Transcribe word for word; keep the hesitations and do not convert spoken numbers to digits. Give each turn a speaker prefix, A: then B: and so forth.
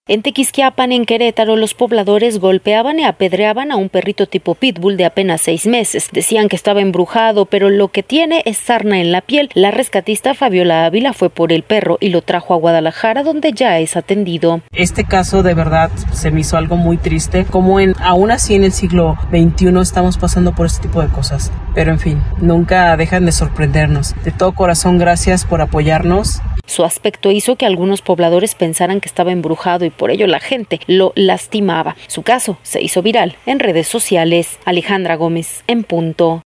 A: En Tequisquiapan, en Querétaro, los pobladores golpeaban y apedreaban a un perrito tipo pitbull de apenas seis meses. Decían que estaba embrujado, pero lo que tiene es sarna en la piel. La rescatista Fabiola Ávila fue por el perro y lo trajo a Guadalajara, donde ya es atendido.
B: Este caso de verdad se me hizo algo muy triste, como en, aún así en el siglo veintiuno estamos pasando por este tipo de cosas. Pero en fin, nunca dejan de sorprendernos. De todo corazón, gracias por apoyarnos.
A: Su aspecto hizo que algunos pobladores pensaran que estaba embrujado y por ello la gente lo lastimaba. Su caso se hizo viral en redes sociales. Alejandra Gómez, en punto.